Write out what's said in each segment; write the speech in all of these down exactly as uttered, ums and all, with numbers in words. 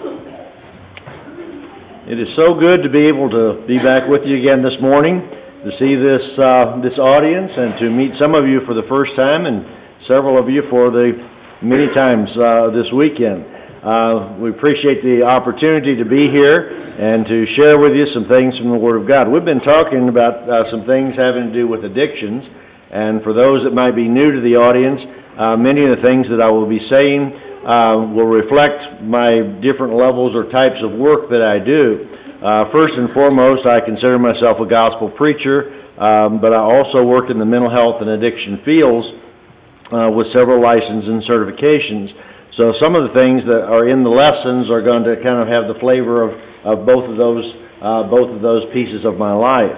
It is so good to be able to be back with you again this morning, to see this uh, this audience, and to meet some of you for the first time, and several of you for the many times uh, this weekend. Uh, we appreciate the opportunity to be here and to share with you some things from the Word of God. We've been talking about uh, some things having to do with addictions, and for those that might be new to the audience, uh, many of the things that I will be saying Uh, will reflect my different levels or types of work that I do. Uh, first and foremost, I consider myself a gospel preacher, um, but I also work in the mental health and addiction fields uh, with several licenses and certifications. So some of the things that are in the lessons are going to kind of have the flavor of, of both of those uh, both of those pieces of my life.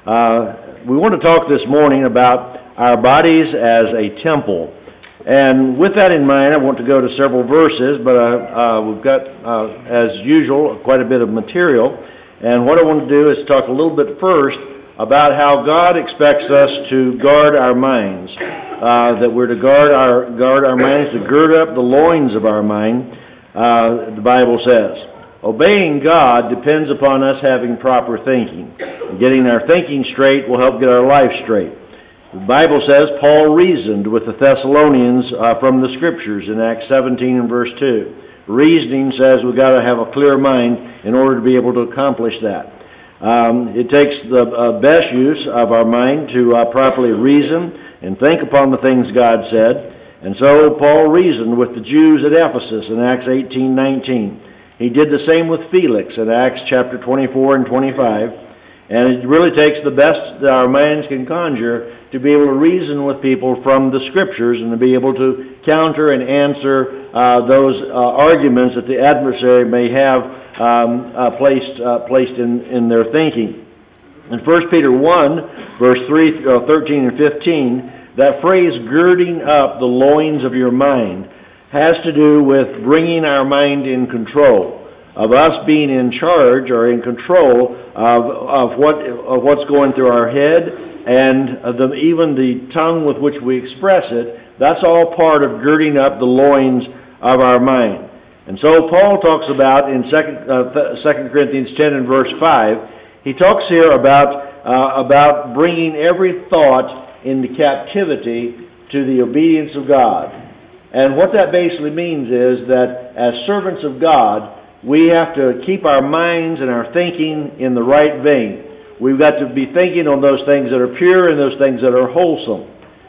Uh, we want to talk this morning about our bodies as a temple. And with that in mind, I want to go to several verses, but uh, uh, we've got, uh, as usual, quite a bit of material. And what I want to do is talk a little bit first about how God expects us to guard our minds, uh, that we're to guard our guard our minds, to gird up the loins of our mind, uh, the Bible says. Obeying God depends upon us having proper thinking. Getting our thinking straight will help get our life straight. The Bible says Paul reasoned with the Thessalonians uh, from the Scriptures in Acts seventeen and verse two. Reasoning says we've got to have a clear mind in order to be able to accomplish that. Um, it takes the uh, best use of our mind to uh, properly reason and think upon the things God said. And so Paul reasoned with the Jews at Ephesus in Acts eighteen nineteen. He did the same with Felix in Acts chapter twenty-four and twenty-five. And it really takes the best that our minds can conjure to be able to reason with people from the Scriptures and to be able to counter and answer uh, those uh, arguments that the adversary may have um, uh, placed uh, placed in, in their thinking. In First Peter one, verse three, uh, thirteen and fifteen, that phrase, girding up the loins of your mind, has to do with bringing our mind in control, of us being in charge or in control of, of, what, of what's going through our head, and the, even the tongue with which we express it. That's all part of girding up the loins of our mind. And so Paul talks about in Second Corinthians ten and verse five, he talks here about, uh, about bringing every thought into captivity to the obedience of God. And what that basically means is that as servants of God, we have to keep our minds and our thinking in the right vein. We've got to be thinking on those things that are pure and those things that are wholesome.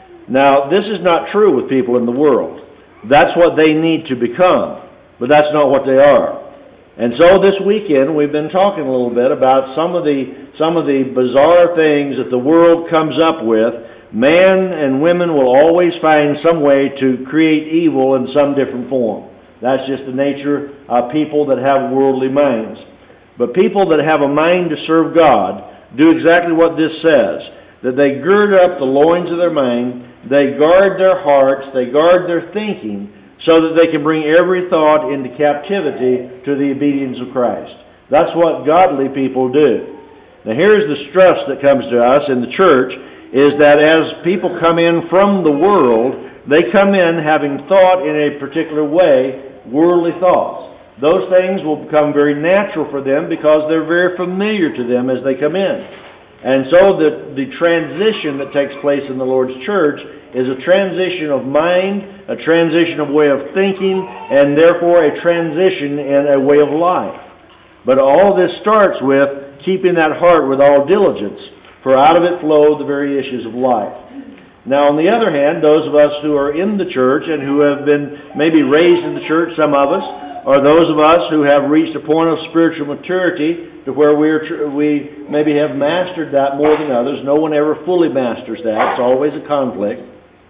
Now, this is not true with people in the world. That's what they need to become, but that's not what they are. And so this weekend we've been talking a little bit about some of the some of the bizarre things that the world comes up with. Man and women will always find some way to create evil in some different form. That's just the nature of people that have worldly minds. But people that have a mind to serve God do exactly what this says, that they gird up the loins of their mind, they guard their hearts, they guard their thinking, so that they can bring every thought into captivity to the obedience of Christ. That's what godly people do. Now here's the stress that comes to us in the church, is that as people come in from the world, they come in having thought in a particular way, worldly thoughts. Those things will become very natural for them because they're very familiar to them as they come in. And so the, the transition that takes place in the Lord's church is a transition of mind, a transition of way of thinking, and therefore a transition in a way of life. But all this starts with keeping that heart with all diligence, for out of it flow the very issues of life. Now, on the other hand, those of us who are in the church and who have been maybe raised in the church, some of us, or those of us who have reached a point of spiritual maturity to where we are tr- we maybe have mastered that more than others. No one ever fully masters that. It's always a conflict.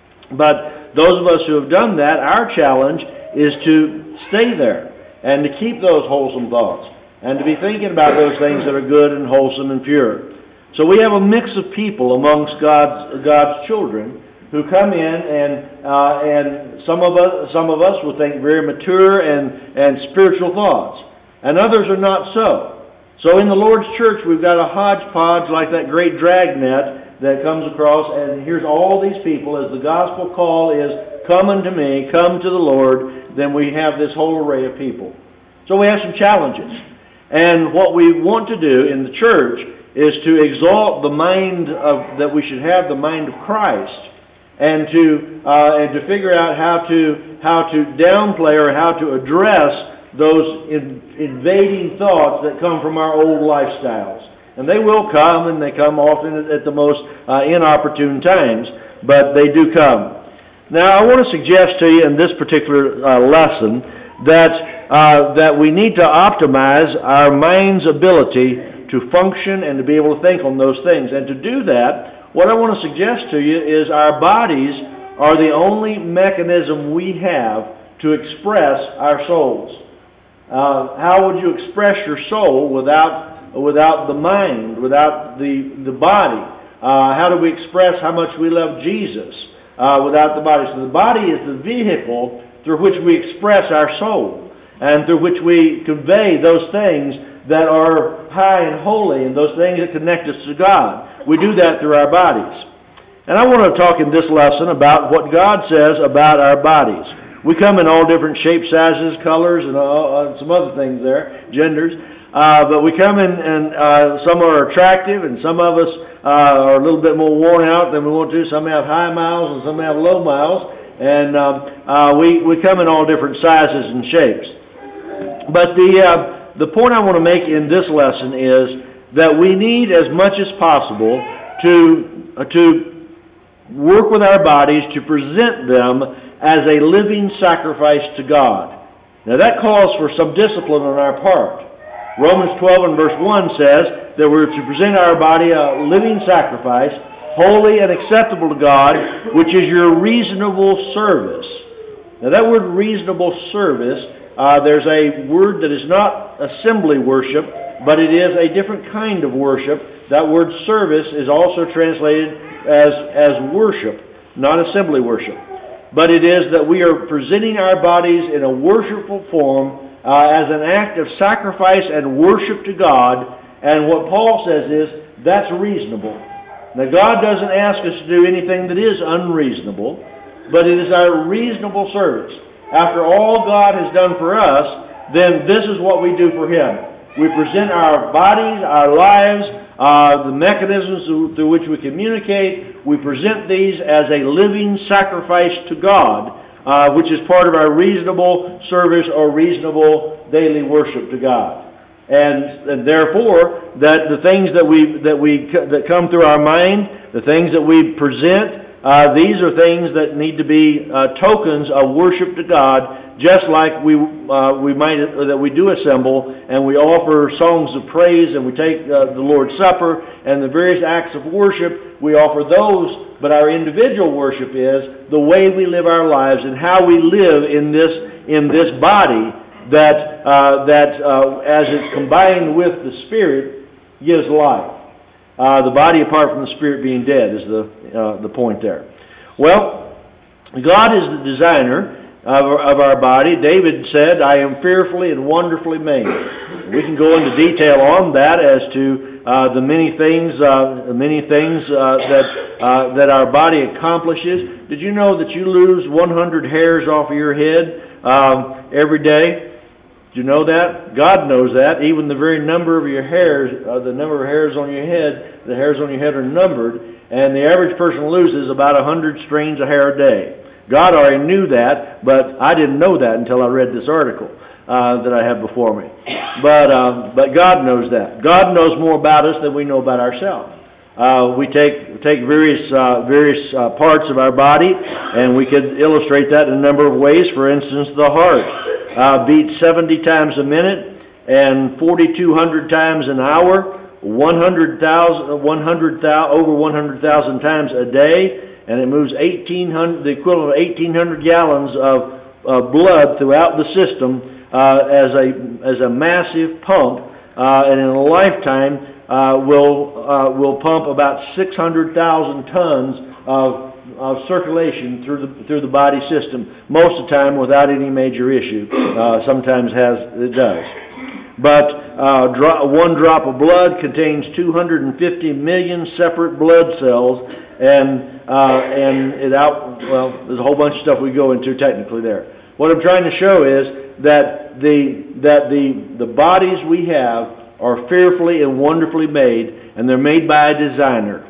But those of us who have done that, our challenge is to stay there and to keep those wholesome thoughts and to be thinking about those things that are good and wholesome and pure. So we have a mix of people amongst God's God's children who come in and uh, and some of us some of us will think very mature and, and spiritual thoughts, and others are not so. So in the Lord's church, we've got a hodgepodge like that great dragnet that comes across, and here's all these people. As the gospel call is, "Come unto me, come to the Lord," then we have this whole array of people. So we have some challenges. And what we want to do in the church is to exalt the mind of, that we should have the mind of Christ, and to uh, and to figure out how to how to downplay or how to address those in, invading thoughts that come from our old lifestyles. And they will come, and they come often at the most uh, inopportune times, but they do come. Now, I want to suggest to you in this particular uh, lesson that uh, that we need to optimize our mind's ability to function and to be able to think on those things. And to do that, what I want to suggest to you is our bodies are the only mechanism we have to express our souls. Uh, how would you express your soul without without the mind, without the the body? Uh, how do we express how much we love Jesus uh, without the body? So the body is the vehicle through which we express our soul, and through which we convey those things that are high and holy, and those things that connect us to God. We do that through our bodies. And I want to talk in this lesson about what God says about our bodies. We come in all different shapes, sizes, colors, and all, uh, some other things there, genders. Uh, but we come in, and uh, some are attractive, and some of us uh, are a little bit more worn out than we want to. Some have high miles, and some have low miles. And um, uh, we, we come in all different sizes and shapes. But the, uh, the point I want to make in this lesson is that we need as much as possible to, uh, to work with our bodies to present them as a living sacrifice to God. Now that calls for some discipline on our part. Romans twelve and verse one says that we're to present our body a living sacrifice, holy and acceptable to God, which is your reasonable service. Now that word reasonable service, uh, there's a word that is not assembly worship, but it is a different kind of worship. That word service is also translated as, as worship, not assembly worship. But it is that we are presenting our bodies in a worshipful form uh, as an act of sacrifice and worship to God. And what Paul says is, that's reasonable. Now, God doesn't ask us to do anything that is unreasonable, but it is our reasonable service. After all God has done for us, then this is what we do for Him. We present our bodies, our lives, uh, the mechanisms through, through which we communicate. We present these as a living sacrifice to God, uh, which is part of our reasonable service or reasonable daily worship to God. And, and therefore, that the things that we that we that come through our mind, the things that we present, uh, these are things that need to be uh, tokens of worship to God, just like we uh, we might that we do assemble and we offer songs of praise and we take uh, the Lord's Supper and the various acts of worship. We offer those, but our individual worship is the way we live our lives and how we live in this in this body. That uh, that uh, as it's combined with the Spirit gives life. Uh, the body apart from the Spirit being dead is the uh, the point there. Well, God is the designer of, of our body. David said, "I am fearfully and wonderfully made." We can go into detail on that as to uh, the many things uh, many things uh, that uh, that our body accomplishes. Did you know that you lose one hundred hairs off of your head um, every day? Do you know that? God knows that. Even the very number of your hairs, uh, the number of hairs on your head, the hairs on your head are numbered, and the average person loses about one hundred strands of hair a day. God already knew that, but I didn't know that until I read this article uh, that I have before me. But um, but God knows that. God knows more about us than we know about ourselves. Uh, we take take various uh, various uh, parts of our body, and we could illustrate that in a number of ways. For instance, the heart uh, beats seventy times a minute and forty-two hundred times an hour, one hundred thousand, one hundred thousand, over one hundred thousand times a day, and it moves eighteen hundred, the equivalent of eighteen hundred gallons of uh, blood throughout the system uh, as a as a massive pump, uh, and in a lifetime. Uh, will uh, will pump about six hundred thousand tons of, of circulation through the through the body system, most of the time without any major issue. Uh, sometimes has it does, but uh, dro- one drop of blood contains two hundred fifty million separate blood cells, and uh, and it out. Well, there's a whole bunch of stuff we go into technically there. What I'm trying to show is that that the that the the bodies we have are fearfully and wonderfully made, and they're made by a designer.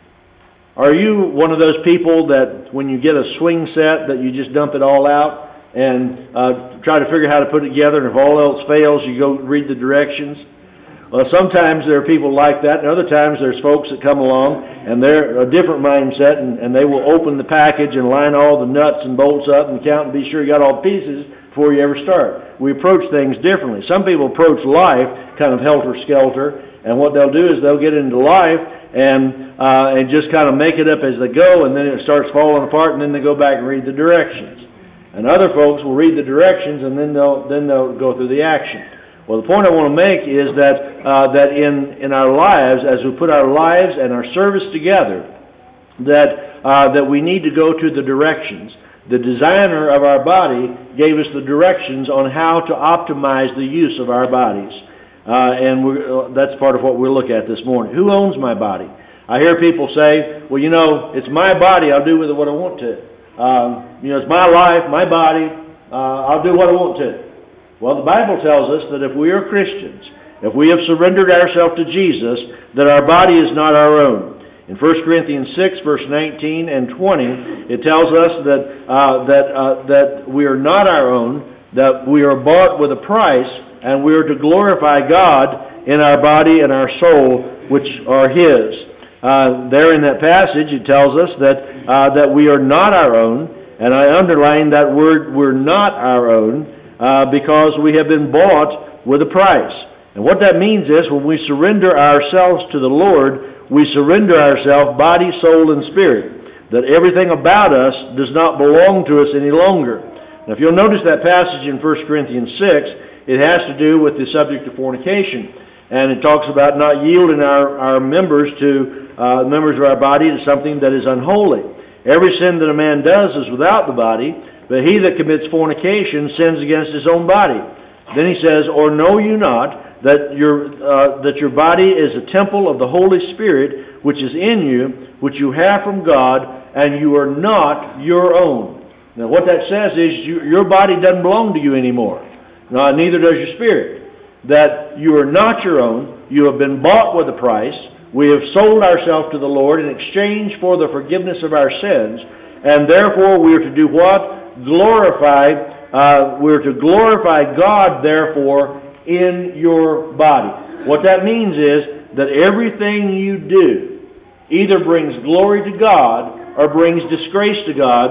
Are you one of those people that when you get a swing set that you just dump it all out and uh, try to figure out how to put it together, and if all else fails, you go read the directions? Well, sometimes there are people like that, and other times there's folks that come along, and they're a different mindset, and, and they will open the package and line all the nuts and bolts up and count and be sure you got all the pieces before you ever start. We approach things differently. Some people approach life kind of helter-skelter, and what they'll do is they'll get into life and uh, and just kind of make it up as they go, and then it starts falling apart, and then they go back and read the directions. And other folks will read the directions, and then they'll then they'll go through the action. Well, the point I want to make is that uh, that in, in our lives, as we put our lives and our service together, that uh, that we need to go to the directions. The designer of our body gave us the directions on how to optimize the use of our bodies, uh, and we're, uh, that's part of what we'll look at this morning. Who owns my body? I hear people say, "Well, you know, it's my body. I'll do with it what I want to. Um, you know, it's my life, my body. Uh, I'll do what I want to." Well, the Bible tells us that if we are Christians, if we have surrendered ourselves to Jesus, that our body is not our own. In First Corinthians six, verse nineteen and twenty, it tells us that uh, that uh, that we are not our own, that we are bought with a price, and we are to glorify God in our body and our soul, which are His. Uh, there in that passage, it tells us that uh, that we are not our own, and I underline that word, we're not our own, Uh, because we have been bought with a price. And what that means is when we surrender ourselves to the Lord, we surrender ourselves body, soul, and spirit. That everything about us does not belong to us any longer. Now if you'll notice that passage in First Corinthians six, it has to do with the subject of fornication. And it talks about not yielding our, our members to uh, members of our body to something that is unholy. Every sin that a man does is without the body, but he that commits fornication sins against his own body. Then he says, "Or know you not that your uh, that your body is a temple of the Holy Spirit, which is in you, which you have from God, and you are not your own." Now what that says is you, your body doesn't belong to you anymore. No, neither does your spirit. That you are not your own. You have been bought with a price. We have sold ourselves to the Lord in exchange for the forgiveness of our sins, and therefore we are to do what? Glorify, uh, we're to glorify God, therefore, in your body. What that means is that everything you do either brings glory to God or brings disgrace to God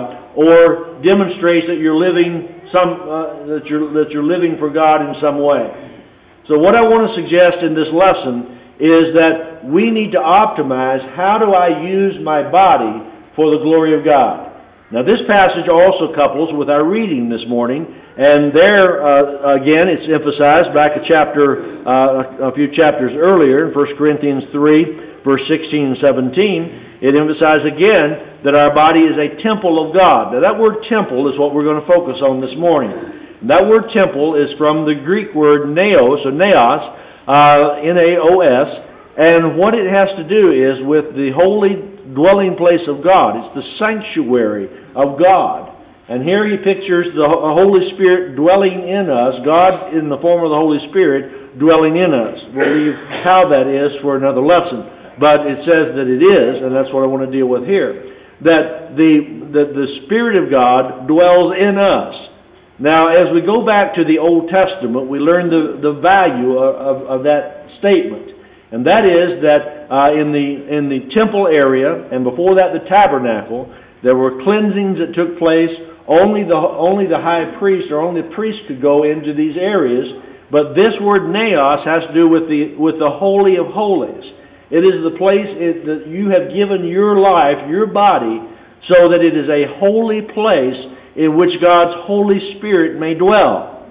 or demonstrates that you're living some uh, that you're that you're living for God in some way. So what I want to suggest in this lesson is that we need to optimize how do I use my body for the glory of God. Now this passage also couples with our reading this morning, and there uh, again it's emphasized back a chapter, uh, a few chapters earlier in First Corinthians three, verse sixteen and seventeen. It emphasizes again that our body is a temple of God. Now that word temple is what we're going to focus on this morning. And that word temple is from the Greek word naos, or naos, uh, N A O S, and what it has to do is with the holy dwelling place of God. It's the sanctuary of God. And here he pictures the Holy Spirit dwelling in us, God in the form of the Holy Spirit dwelling in us. We'll leave how that is for another lesson. But it says that it is, and that's what I want to deal with here. That the, that the Spirit of God dwells in us. Now, as we go back to the Old Testament, we learn the, the value of, of, of that statement. And that is that uh, in the in the temple area, and before that the tabernacle, there were cleansings that took place. Only the only the high priest or only the priest could go into these areas. But this word naos has to do with the with the holy of holies. It is the place it, that you have given your life, your body, so that it is a holy place in which God's Holy Spirit may dwell.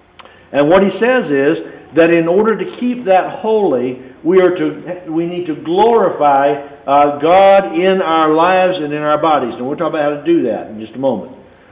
And what he says is that in order to keep that holy, we are to we need to glorify uh, God in our lives and in our bodies. And we'll talk about how to do that in just a moment.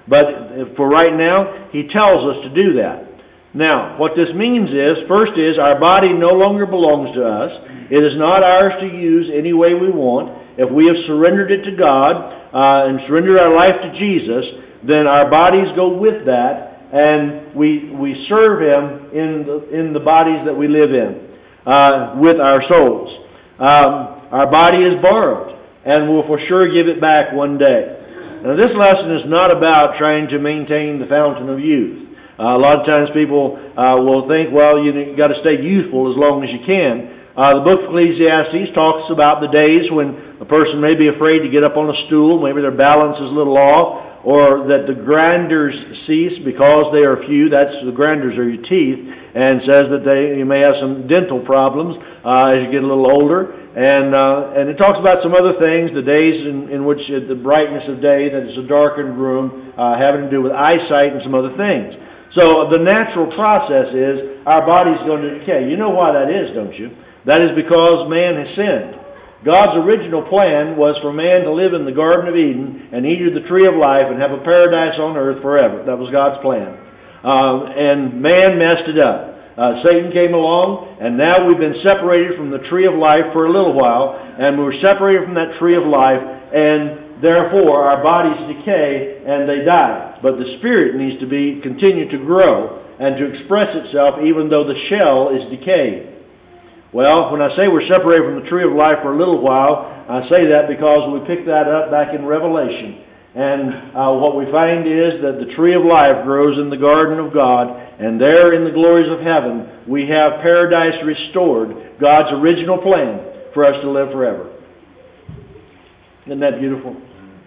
But for right now, he tells us to do that. Now, what this means is, first is, our body no longer belongs to us. It is not ours to use any way we want. If we have surrendered it to God uh, and surrendered our life to Jesus, then our bodies go with that. and we we serve Him in the, in the bodies that we live in uh, with our souls. Um, our body is borrowed, and we'll for sure give it back one day. Now, this lesson is not about trying to maintain the fountain of youth. Uh, a lot of times people uh, will think, well, you, you got to stay youthful as long as you can. Uh, the book of Ecclesiastes talks about the days when a person may be afraid to get up on a stool, maybe their balance is a little off, or that the grinders cease because they are few. That's the grinders are your teeth, and says that they you may have some dental problems uh, as you get a little older. And uh, and it talks about some other things, the days in, in which uh, the brightness of day, that it's a darkened room, uh, having to do with eyesight and some other things. So the natural process is our body's going to decay. You know why that is, don't you? That is because man has sinned. God's original plan was for man to live in the Garden of Eden and eat of the tree of life and have a paradise on earth forever. That was God's plan. Uh, and man messed it up. Uh, Satan came along, and now we've been separated from the tree of life for a little while, and we're separated from that tree of life, and therefore our bodies decay and they die. But the spirit needs to be continue to grow and to express itself even though the shell is decayed. Well, when I say we're separated from the tree of life for a little while, I say that because we picked that up back in Revelation. And uh, what we find is that the tree of life grows in the garden of God, and there in the glories of heaven we have paradise restored, God's original plan for us to live forever. Isn't that beautiful?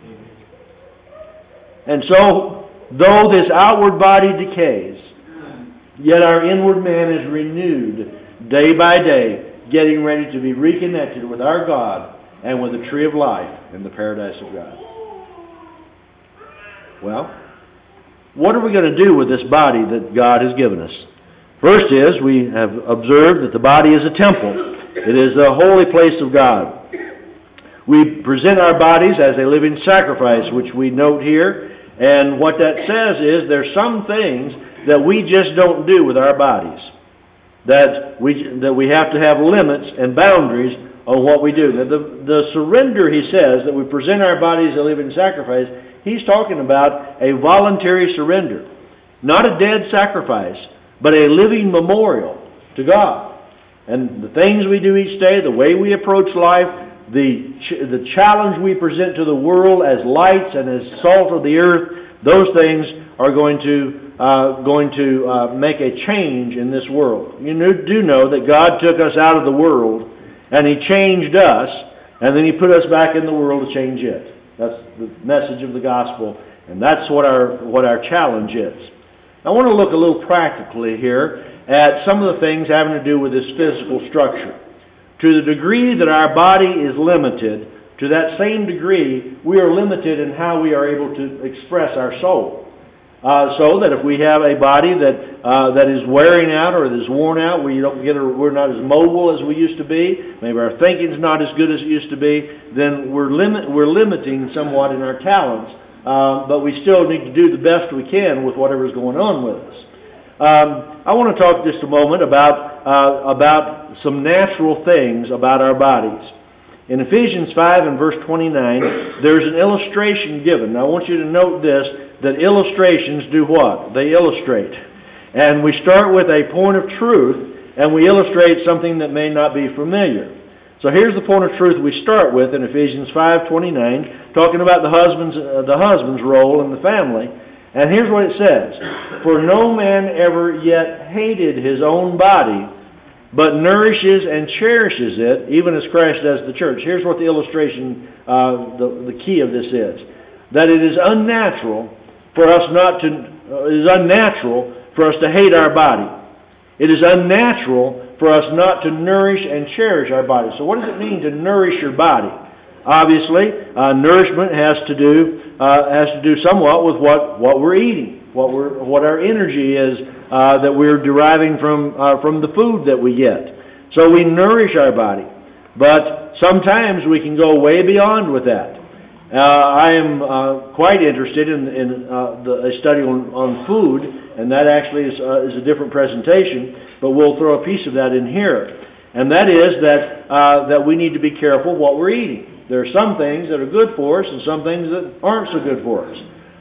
And so, though this outward body decays, yet our inward man is renewed day by day, getting ready to be reconnected with our God and with the tree of life in the paradise of God. Well, what are we going to do with this body that God has given us? First is, we have observed that the body is a temple. It is the holy place of God. We present our bodies as a living sacrifice, which we note here. And what that says is there's some things that we just don't do with our bodies. That we that we have to have limits and boundaries on what we do. Now, the, the surrender, he says, that we present our bodies as a living sacrifice, he's talking about a voluntary surrender. Not a dead sacrifice, but a living memorial to God. And the things we do each day, the way we approach life, the, ch- the challenge we present to the world as lights and as salt of the earth, those things are going to Uh, going to uh, make a change in this world. You do know that God took us out of the world and He changed us, and then He put us back in the world to change it. That's the message of the gospel, and that's what our what our challenge is. I want to look a little practically here at some of the things having to do with this physical structure. To the degree that our body is limited, to that same degree we are limited in how we are able to express our soul. Uh, so that if we have a body that uh, that is wearing out or that is worn out, we don't get a, we're not as mobile as we used to be, maybe our thinking's not as good as it used to be, then we're limit we're limiting somewhat in our talents. Uh, but we still need to do the best we can with whatever's going on with us. Um, I want to talk just a moment about uh, about some natural things about our bodies. In Ephesians five and verse twenty-nine, there's an illustration given. Now I want you to note this, that illustrations do what? They illustrate. And we start with a point of truth, and we illustrate something that may not be familiar. So here's the point of truth we start with in Ephesians five twenty-nine, talking about the husband's, uh, the husband's role in the family. And here's what it says. For no man ever yet hated his own body, but nourishes and cherishes it, even as Christ does the church. Here's what the illustration, uh, the, the key of this is. That it is unnatural for us not to, uh, it is unnatural for us to hate our body. It is unnatural for us not to nourish and cherish our body. So what does it mean to nourish your body? Obviously, uh, nourishment has to do uh, has to do somewhat with what, what we're eating, what we're what our energy is uh, that we're deriving from uh, from the food that we get. So we nourish our body, but sometimes we can go way beyond with that. Uh, I am uh, quite interested in, in uh, the, a study on, on food, and that actually is, uh, is a different presentation, but we'll throw a piece of that in here. And that is that uh, that we need to be careful what we're eating. There are some things that are good for us and some things that aren't so good for us.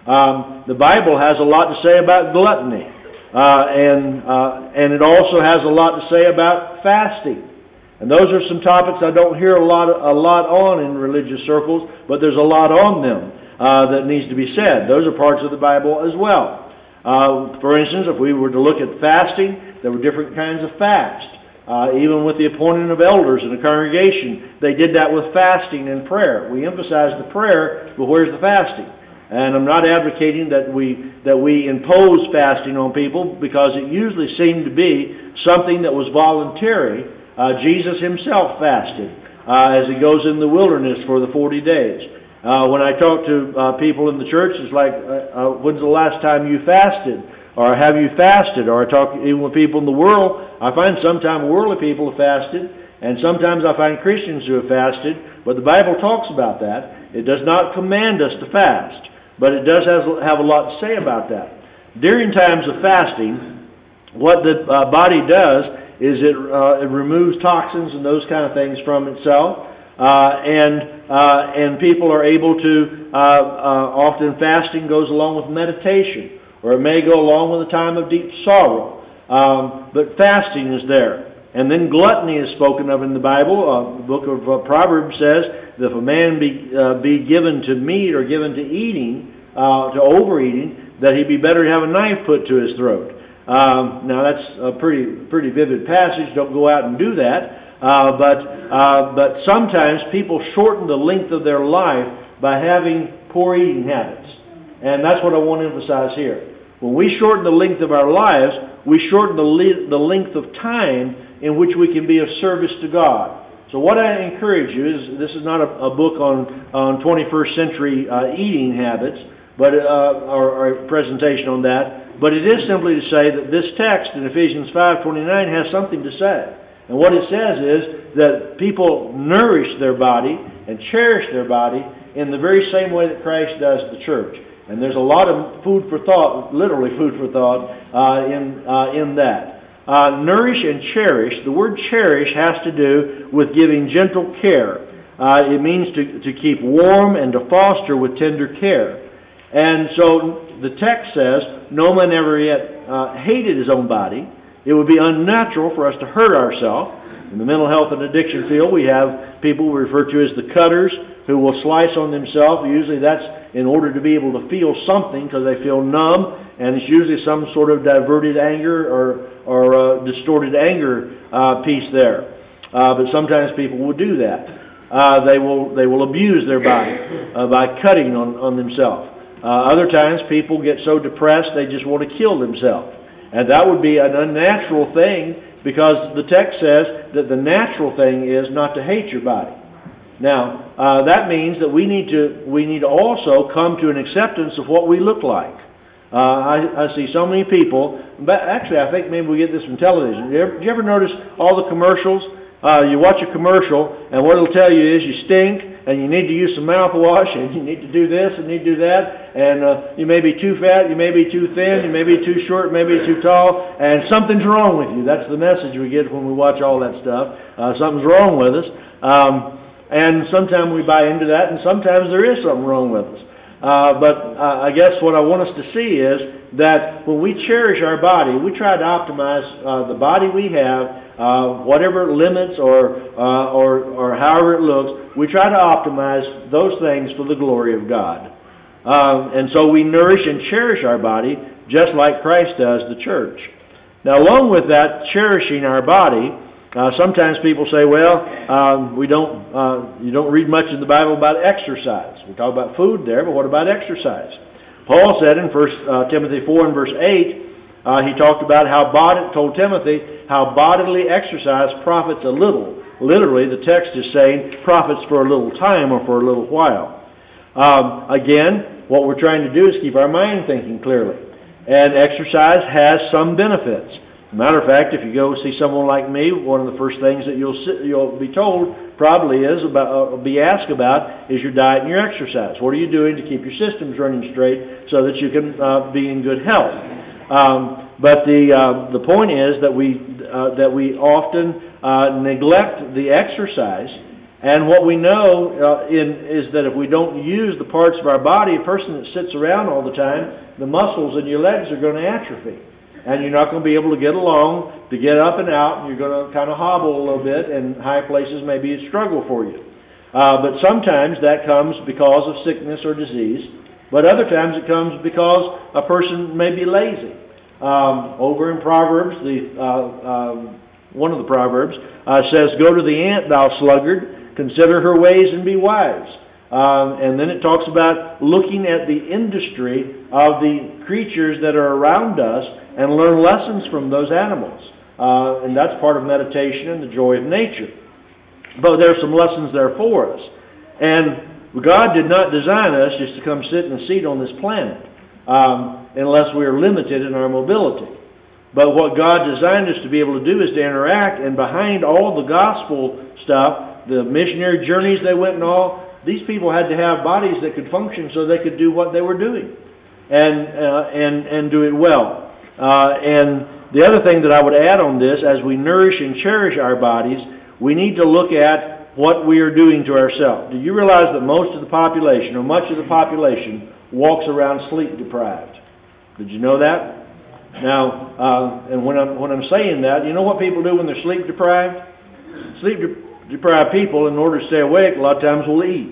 Um, the Bible has a lot to say about gluttony, uh, and uh, and it also has a lot to say about fasting. And those are some topics I don't hear a lot a lot on in religious circles, but there's a lot on them uh, that needs to be said. Those are parts of the Bible as well. Uh, for instance, if we were to look at fasting, there were different kinds of fast. Uh, even with the appointing of elders in a congregation, they did that with fasting and prayer. We emphasize the prayer, but where's the fasting? And I'm not advocating that we that we impose fasting on people, because it usually seemed to be something that was voluntary. Uh, Jesus himself fasted uh, as he goes in the wilderness for the forty days. Uh, when I talk to uh, people in the church, it's like, uh, uh, when's the last time you fasted? Or have you fasted? Or I talk even with people in the world. I find sometimes worldly people have fasted, and sometimes I find Christians who have fasted, but the Bible talks about that. It does not command us to fast, but it does have a lot to say about that. During times of fasting, what the uh, body does is it, uh, it removes toxins and those kind of things from itself, uh, and uh, and people are able to, uh, uh, often fasting goes along with meditation, or it may go along with a time of deep sorrow. Um, but fasting is there. And then gluttony is spoken of in the Bible. Uh, the book of uh, Proverbs says that if a man be uh, be given to meat or given to eating, uh, to overeating, that he'd be better to have a knife put to his throat. Um, now that's a pretty pretty vivid passage. Don't go out and do that. Uh, but uh, but sometimes people shorten the length of their life by having poor eating habits. And that's what I want to emphasize here. When we shorten the length of our lives, we shorten the, le- the length of time in which we can be of service to God. So what I encourage you is, this is not a, a book on, on twenty-first century uh, eating habits, but uh, or, or a presentation on that, but it is simply to say that this text in Ephesians five twenty-nine has something to say. And what it says is that people nourish their body and cherish their body in the very same way that Christ does the church. And there's a lot of food for thought, literally food for thought, uh, in uh, in that. Uh, nourish and cherish, the word cherish has to do with giving gentle care. Uh, it means to, to keep warm and to foster with tender care. And so the text says, no man ever yet uh, hated his own body. It would be unnatural for us to hurt ourselves. In the mental health and addiction field, we have people we refer to as the cutters, who will slice on themselves. Usually that's in order to be able to feel something, because they feel numb, and it's usually some sort of diverted anger or or uh, distorted anger uh, piece there. Uh, but sometimes people will do that. Uh, they will they will abuse their body uh, by cutting on, on themselves. Uh, other times people get so depressed they just want to kill themselves. And that would be an unnatural thing, because the text says that the natural thing is not to hate your body. Now, uh, that means that we need to we need to also come to an acceptance of what we look like. Uh, I, I see so many people, but actually I think maybe we get this from television. Do you ever, do you ever notice all the commercials? Uh, you watch a commercial, and what it'll tell you is you stink, and you need to use some mouthwash, and you need to do this, and you need to do that, and uh, you may be too fat, you may be too thin, you may be too short, maybe too tall, and something's wrong with you. That's the message we get when we watch all that stuff. Uh, something's wrong with us. Um, And sometimes we buy into that, and sometimes there is something wrong with us. Uh, but uh, I guess what I want us to see is that when we cherish our body, we try to optimize uh, the body we have, uh, whatever limits or, uh, or or however it looks. We try to optimize those things for the glory of God. Um, and so we nourish and cherish our body just like Christ does the church. Now, along with that cherishing our body, Uh, sometimes people say, well, um, we don't, uh, you don't read much in the Bible about exercise. We talk about food there, but what about exercise? Paul said in First Timothy four and verse eight, uh, he talked about how bod- told Timothy how bodily exercise profits a little. Literally, the text is saying profits for a little time or for a little while. Um, again, what we're trying to do is keep our mind thinking clearly. And exercise has some benefits. Matter of fact, if you go see someone like me, one of the first things that you'll you'll be told probably is about uh, be asked about is your diet and your exercise. What are you doing to keep your systems running straight so that you can uh, be in good health? Um, but the uh, the point is that we uh, that we often uh, neglect the exercise, And what we know uh, in, is that if we don't use the parts of our body, a person that sits around all the time, the muscles in your legs are going to atrophy. And you're not going to be able to get along, to get up and out, and you're going to kind of hobble a little bit, and high places may be a struggle for you. Uh, but sometimes that comes because of sickness or disease, but other times it comes because a person may be lazy. Um, over in Proverbs, the uh, um, one of the Proverbs uh, says, "Go to the ant, thou sluggard, consider her ways and be wise." Um, and then it talks about looking at the industry of the creatures that are around us and learn lessons from those animals. Uh, and that's part of meditation and the joy of nature. But there are some lessons there for us. And God did not design us just to come sit in a seat on this planet, um, unless we are limited in our mobility. But what God designed us to be able to do is to interact, and behind all the gospel stuff, the missionary journeys they went and all, these people had to have bodies that could function so they could do what they were doing, and uh, and and do it well. Uh, and the other thing that I would add on this, as we nourish and cherish our bodies, we need to look at what we are doing to ourselves. Do you realize that most of the population, or much of the population, walks around sleep deprived? Did you know that? Now, uh, and when I'm when I'm saying that, you know what people do when they're sleep deprived? Sleep de- deprived people, in order to stay awake, a lot of times will eat.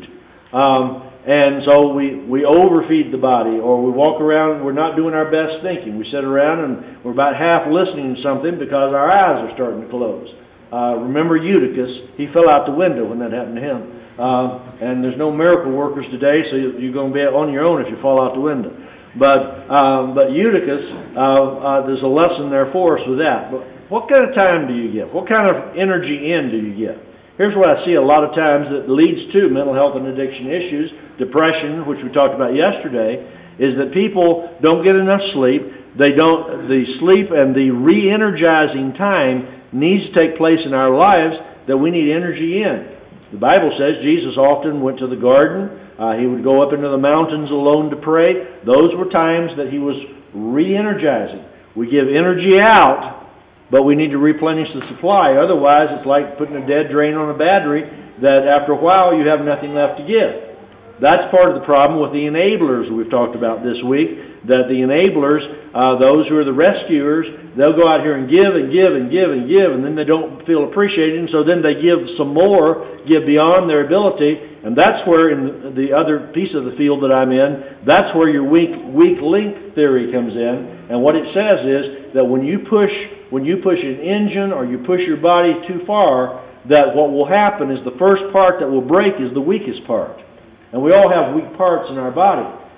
Um, And so we, we overfeed the body, or we walk around and we're not doing our best thinking. We sit around and we're about half listening to something because our eyes are starting to close. Uh, remember Eutychus? He fell out the window when that happened to him. Uh, and there's no miracle workers today, so you're going to be on your own if you fall out the window. But um, but Eutychus, uh, uh, there's a lesson there for us with that. But what kind of time do you get? What kind of energy in do you get? Here's what I see a lot of times that leads to mental health and addiction issues, depression, which we talked about yesterday, is that people don't get enough sleep. They don't. The sleep and the re-energizing time needs to take place in our lives that we need energy in. The Bible says Jesus often went to the garden. Uh, he would go up into the mountains alone to pray. Those were times that he was re-energizing. We give energy out, but we need to replenish the supply. Otherwise, it's like putting a dead drain on a battery that after a while you have nothing left to give. That's part of the problem with the enablers we've talked about this week, that the enablers, uh, those who are the rescuers, they'll go out here and give and give and give and give, and then they don't feel appreciated, and so then they give some more, give beyond their ability, and that's where, in the other piece of the field that I'm in, that's where your weak, weak link theory comes in. And what it says is that when you push, when you push an engine or you push your body too far, that what will happen is the first part that will break is the weakest part. And we all have weak parts in our body.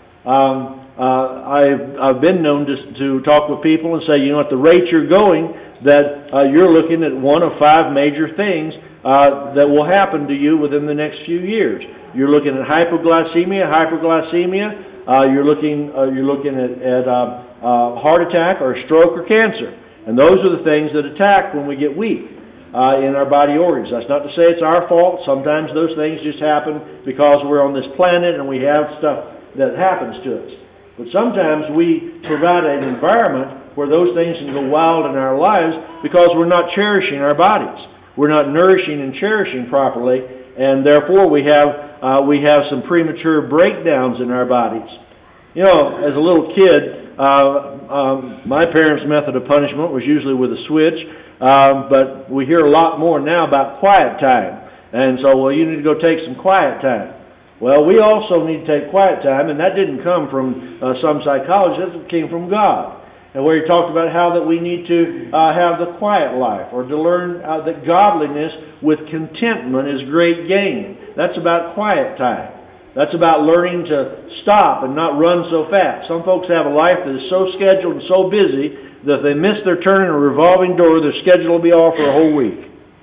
Um, uh, I've, I've been known to, to talk with people and say, you know, at the rate you're going, that uh, you're looking at one of five major things uh, that will happen to you within the next few years. You're looking at hypoglycemia, hyperglycemia. Uh, you're looking, uh, you're looking at, at uh, uh, heart attack or stroke or cancer. And those are the things that attack when we get weak. Uh, in our body organs. That's not to say it's our fault. Sometimes those things just happen because we're on this planet and we have stuff that happens to us. But sometimes we provide an environment where those things can go wild in our lives because we're not cherishing our bodies. We're not nourishing and cherishing properly, and therefore we have uh, we have some premature breakdowns in our bodies. You know, as a little kid, uh, um, my parents' method of punishment was usually with a switch. Um, but we hear a lot more now about quiet time. And so, well, you need to go take some quiet time. Well, we also need to take quiet time, and that didn't come from uh, some psychologist. It came from God. And where he talked about how that we need to uh, have the quiet life, or to learn uh, that godliness with contentment is great gain. That's about quiet time. That's about learning to stop and not run so fast. Some folks have a life that is so scheduled and so busy that if they miss their turn in a revolving door, their schedule will be off for a whole week.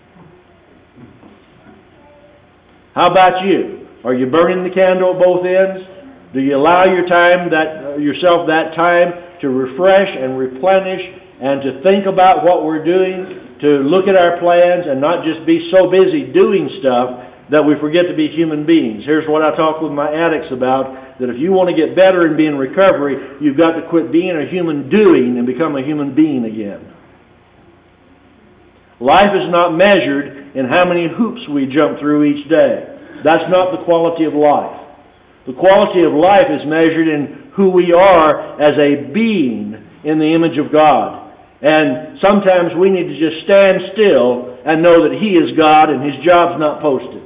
How about you? Are you burning the candle at both ends? Do you allow your time that uh, yourself that time to refresh and replenish and to think about what we're doing, to look at our plans and not just be so busy doing stuff that we forget to be human beings? Here's what I talk with my addicts about, that if you want to get better and be in recovery, you've got to quit being a human doing and become a human being again. Life is not measured in how many hoops we jump through each day. That's not the quality of life. The quality of life is measured in who we are as a being in the image of God. And sometimes we need to just stand still and know that He is God and His job's not posted.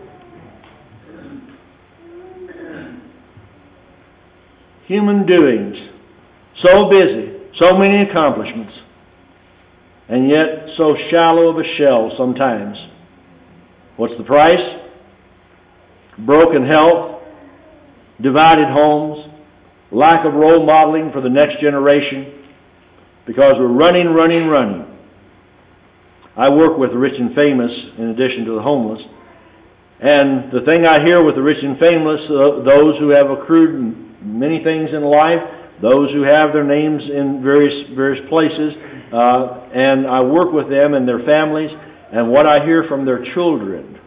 Human doings, so busy, so many accomplishments, and yet so shallow of a shell sometimes. What's the price? Broken health, divided homes, lack of role modeling for the next generation, because we're running, running, running. I work with the rich and famous in addition to the homeless, and the thing I hear with the rich and famous, uh, those who have accrued many things in life, those who have their names in various various places, uh, and I work with them and their families, and what I hear from their children: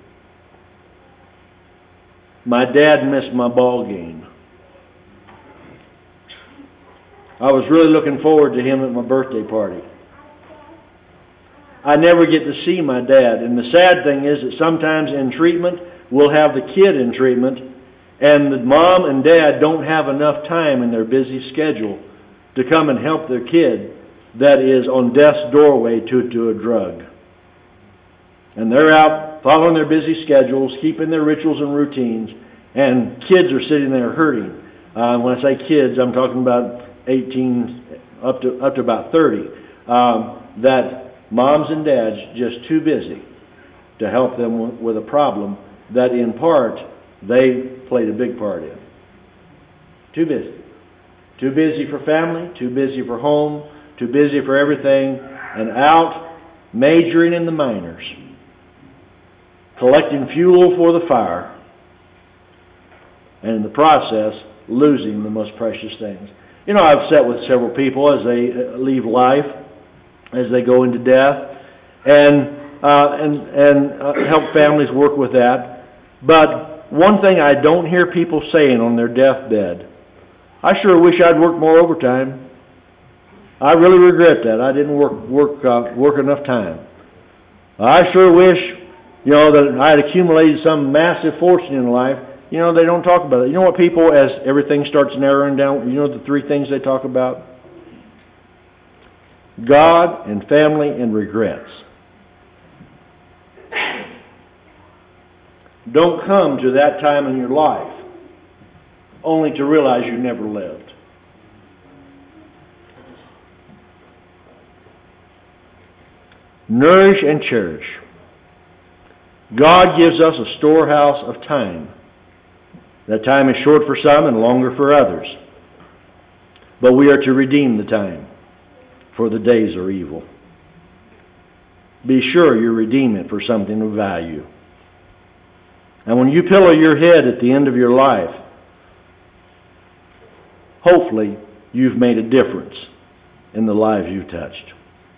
my dad missed my ball game. I was really looking forward to him at my birthday party. I never get to see my dad, and the sad thing is that sometimes in treatment, we'll have the kid in treatment, and the mom and dad don't have enough time in their busy schedule to come and help their kid that is on death's doorway to, to a drug. And they're out following their busy schedules, keeping their rituals and routines, and kids are sitting there hurting. Uh, when I say kids, I'm talking about eighteen up to up to about thirty. Um, that moms and dads just too busy to help them with, with a problem that in part they played a big part in. Too busy. Too busy for family, too busy for home, too busy for everything, and out majoring in the minors, collecting fuel for the fire, and in the process losing the most precious things. You know, I've sat with several people as they leave life, as they go into death, and uh, and and uh, help families work with that. But one thing I don't hear people saying on their deathbed: I sure wish I'd worked more overtime. I really regret that. I didn't work work uh, work enough time. I sure wish, you know, that I had accumulated some massive fortune in life. You know, they don't talk about it. You know what people, as everything starts narrowing down, you know the three things they talk about? God and family and regrets. Don't come to that time in your life only to realize you never lived. Nourish and cherish. God gives us a storehouse of time. That time is short for some and longer for others. But we are to redeem the time, for the days are evil. Be sure you redeem it for something of value. And when you pillow your head at the end of your life, hopefully you've made a difference in the lives you've touched.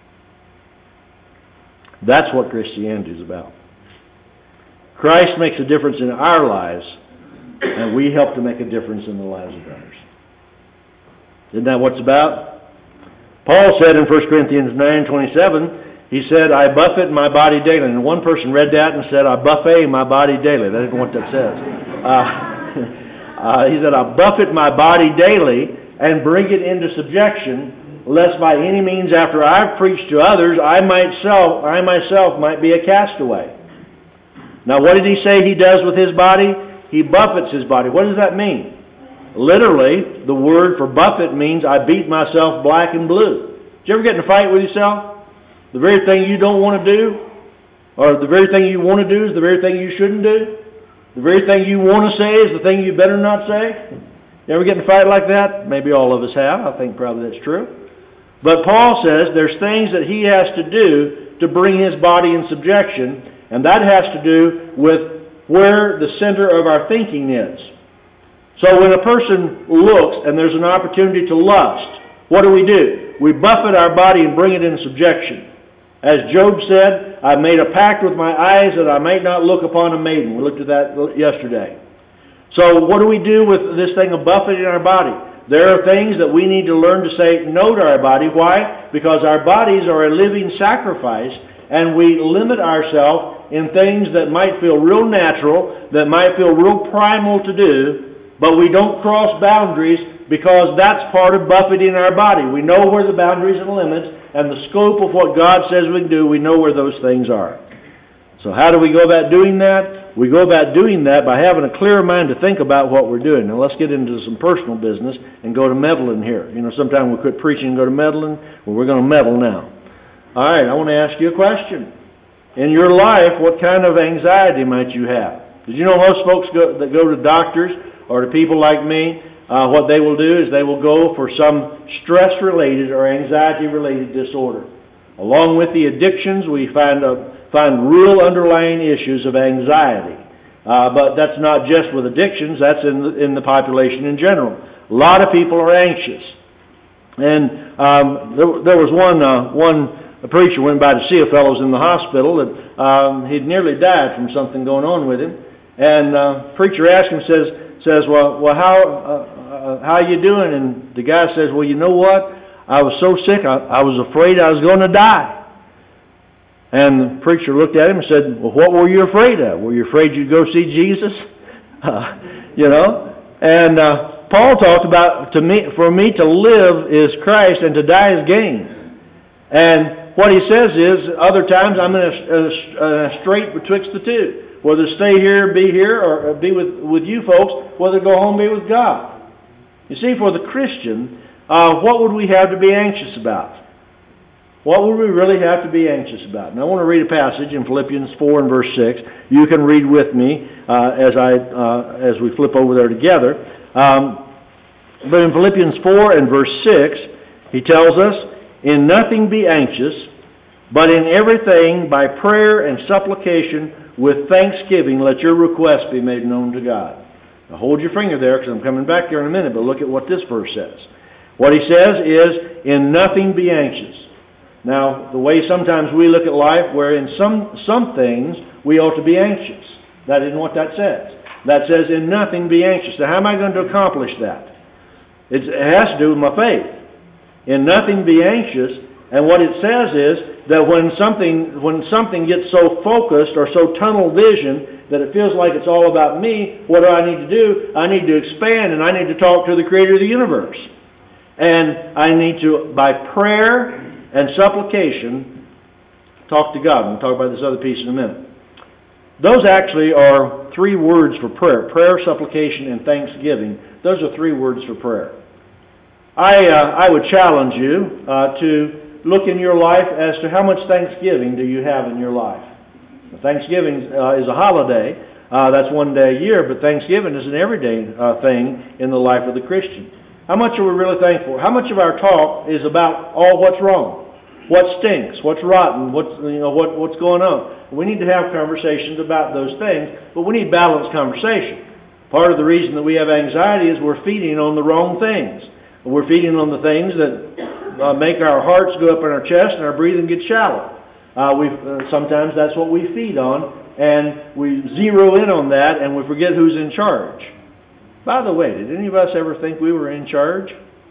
That's what Christianity is about. Christ makes a difference in our lives, and we help to make a difference in the lives of others. Isn't that what it's about? Paul said in First Corinthians nine twenty-seven, he said, I buffet my body daily. And one person read that and said, I buffet my body daily. That isn't what that says. Uh, uh, he said, I buffet my body daily and bring it into subjection, lest by any means after I've preached to others, I myself, I myself might be a castaway. Now what did he say he does with his body? He buffets his body. What does that mean? Literally, the word for buffet means I beat myself black and blue. Did you ever get in a fight with yourself? The very thing you don't want to do, or the very thing you want to do is the very thing you shouldn't do? The very thing you want to say is the thing you better not say? You ever get in a fight like that? Maybe all of us have. I think probably that's true. But Paul says there's things that he has to do to bring his body in subjection, and that has to do with where the center of our thinking is. So when a person looks and there's an opportunity to lust, what do we do? We buffet our body and bring it into subjection. As Job said, I made a pact with my eyes that I might not look upon a maiden. We looked at that yesterday. So what do we do with this thing of buffeting our body? There are things that we need to learn to say no to our body. Why? Because our bodies are a living sacrifice, and we limit ourselves in things that might feel real natural, that might feel real primal to do, but we don't cross boundaries because that's part of buffeting our body. We know where the boundaries and limits and the scope of what God says we can do, we know where those things are. So how do we go about doing that? We go about doing that by having a clear mind to think about what we're doing. Now let's get into some personal business and go to meddling here. You know, sometimes we quit preaching and go to meddling. Well, we're going to meddle now. All right, I want to ask you a question. In your life, what kind of anxiety might you have? Did you know most folks go, that go to doctors or to people like me, uh, what they will do is they will go for some stress-related or anxiety-related disorder. Along with the addictions, we find a find real underlying issues of anxiety. Uh, but that's not just with addictions, that's in the, in the population in general. A lot of people are anxious. And um, there, there was one uh, one preacher went by to see a fellow in the hospital that um, he'd nearly died from something going on with him. And uh, preacher asked him, says, says well, well how, uh, uh, how you doing? And the guy says, well, you know what? I was so sick, I, I was afraid I was going to die. And the preacher looked at him and said, well, what were you afraid of? Were you afraid you'd go see Jesus? Uh, you know? And uh, Paul talked about, to me, for me to live is Christ and to die is gain. And what he says is, other times I'm in a, a, a strait betwixt the two. Whether stay here, be here, or be with, with you folks, whether go home, be with God. You see, for the Christian, uh, what would we have to be anxious about? What would we really have to be anxious about? And I want to read a passage in Philippians four and verse six. You can read with me uh, as I uh, as we flip over there together. Um, but in Philippians four and verse six, he tells us, in nothing be anxious, but in everything by prayer and supplication with thanksgiving let your requests be made known to God. Now hold your finger there because I'm coming back here in a minute, but look at what this verse says. What he says is, in nothing be anxious. Now, the way sometimes we look at life, where in some, some things we ought to be anxious. That isn't what that says. That says, in nothing be anxious. Now, how am I going to accomplish that? It's, it has to do with my faith. In nothing be anxious, and what it says is that when something, when something gets so focused or so tunnel vision that it feels like it's all about me, what do I need to do? I need to expand and I need to talk to the Creator of the universe. And I need to, by prayer and supplication, talk to God. We'll talk about this other piece in a minute. Those actually are three words for prayer. Prayer, supplication, and thanksgiving. Those are three words for prayer. I uh, I would challenge you uh, to look in your life as to how much thanksgiving do you have in your life. Thanksgiving uh, is a holiday. Uh, that's one day a year, but Thanksgiving is an everyday uh, thing in the life of the Christian. How much are we really thankful? How much of our talk is about all what's wrong? What stinks? What's rotten? What's, you know, what, what's going on? We need to have conversations about those things, but we need balanced conversation. Part of the reason that we have anxiety is we're feeding on the wrong things. We're feeding on the things that uh, make our hearts go up in our chest and our breathing gets shallow. Uh, we uh, sometimes that's what we feed on, and we zero in on that, and we forget who's in charge. By the way, did any of us ever think we were in charge?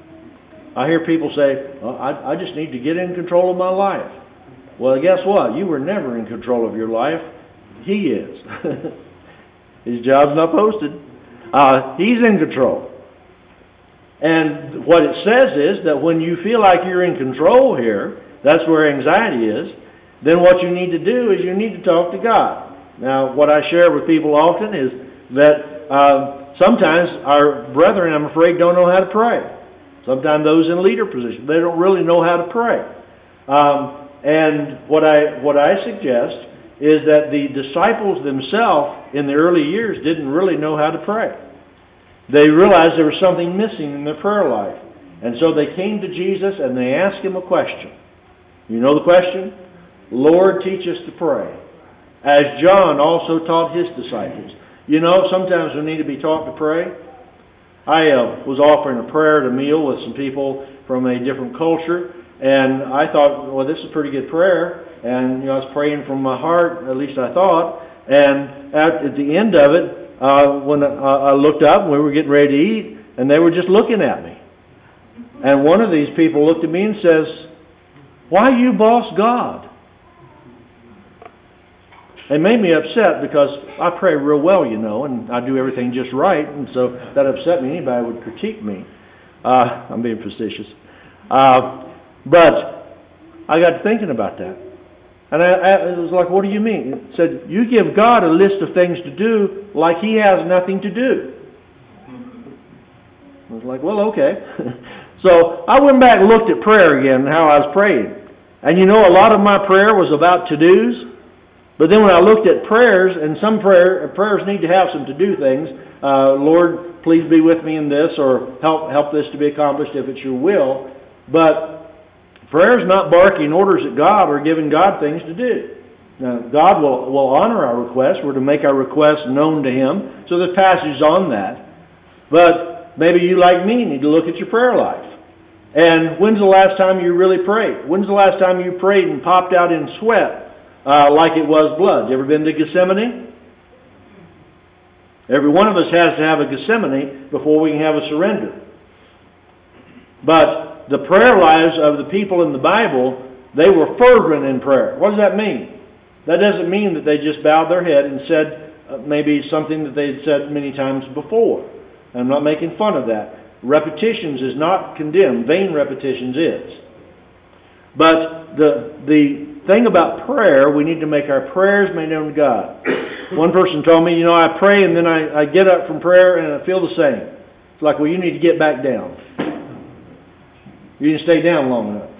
I hear people say, well, I, I just need to get in control of my life. Well, guess what? You were never in control of your life. He is. His job's not posted. Uh, he's in control. And what it says is that when you feel like you're in control here, that's where anxiety is, then what you need to do is you need to talk to God. Now, what I share with people often is that uh, sometimes our brethren, I'm afraid, don't know how to pray. Sometimes those in leader positions, they don't really know how to pray. Um, and what I what I suggest is that the disciples themselves in the early years didn't really know how to pray. They realized there was something missing in their prayer life. And so they came to Jesus and they asked him a question. You know the question? Lord, teach us to pray. As John also taught his disciples. You know, sometimes we need to be taught to pray. I uh, was offering a prayer at a meal with some people from a different culture, and I thought, well, this is a pretty good prayer, and you know, I was praying from my heart, at least I thought, and at, at the end of it, uh, when I, I looked up, and we were getting ready to eat, and they were just looking at me. And one of these people looked at me and says, why you boss God? It made me upset because I pray real well, you know, and I do everything just right, and so that upset me. Anybody would critique me. Uh, I'm being facetious. Uh, but I got thinking about that. And I, I, it was like, what do you mean? It said, you give God a list of things to do like He has nothing to do. I was like, well, okay. So I went back and looked at prayer again and how I was praying. And you know, a lot of my prayer was about to-dos. But then when I looked at prayers, and some prayer, prayers need to have some to-do things. Uh, Lord, please be with me in this, or help help this to be accomplished if it's your will. But prayer is not barking orders at God or giving God things to do. Now, God will, will honor our requests. We're to make our requests known to Him. So there's passages on that. But maybe you, like me, need to look at your prayer life. And when's the last time you really prayed? When's the last time you prayed and popped out in sweat? Uh, like it was blood. You ever been to Gethsemane? Every one of us has to have a Gethsemane before we can have a surrender. But the prayer lives of the people in the Bible, they were fervent in prayer. What does that mean? That doesn't mean that they just bowed their head and said uh, maybe something that they had said many times before. I'm not making fun of that. Repetitions is not condemned. Vain repetitions is. But the the thing about prayer, we need to make our prayers made known to God. One person told me, you know, I pray and then I, I get up from prayer and I feel the same. It's like, well, you need to get back down. You didn't stay down long enough.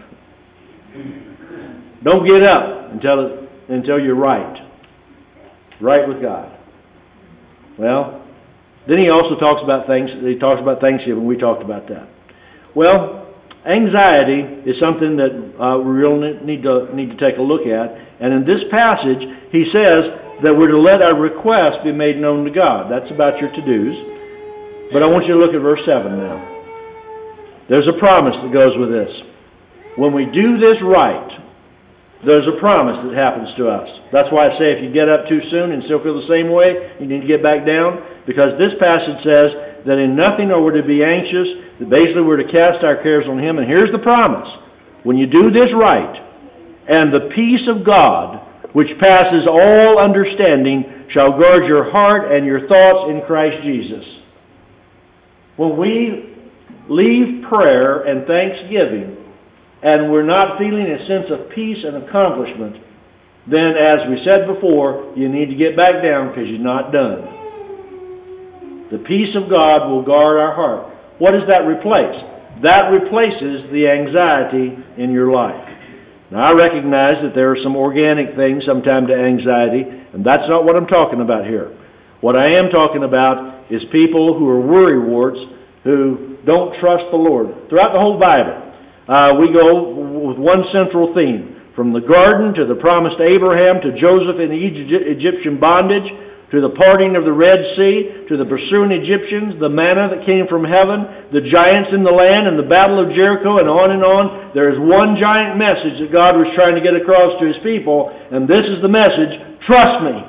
Don't get up until until you're right. Right with God. Well, then he also talks about things, he talks about Thanksgiving. We talked about that. Well, anxiety is something that uh, we really need to need to take a look at. And in this passage, he says that we're to let our requests be made known to God. That's about your to-dos. But I want you to look at verse seven now. There's a promise that goes with this. When we do this right, there's a promise that happens to us. That's why I say if you get up too soon and still feel the same way, you need to get back down. Because this passage says that in nothing are we to be anxious, that basically we're to cast our cares on Him. And here's the promise. When you do this right, and the peace of God, which passes all understanding, shall guard your heart and your thoughts in Christ Jesus. When we leave prayer and thanksgiving, and we're not feeling a sense of peace and accomplishment, then as we said before, you need to get back down because you're not done. The peace of God will guard our heart. What does that replace? That replaces the anxiety in your life. Now, I recognize that there are some organic things sometimes to anxiety, and that's not what I'm talking about here. What I am talking about is people who are worrywarts, who don't trust the Lord. Throughout the whole Bible, uh, we go with one central theme. From the garden to the promise to Abraham, to Joseph in the Egyptian bondage, to the parting of the Red Sea, to the pursuing Egyptians, the manna that came from heaven, the giants in the land, and the battle of Jericho, and on and on. There is one giant message that God was trying to get across to His people, and this is the message: trust me.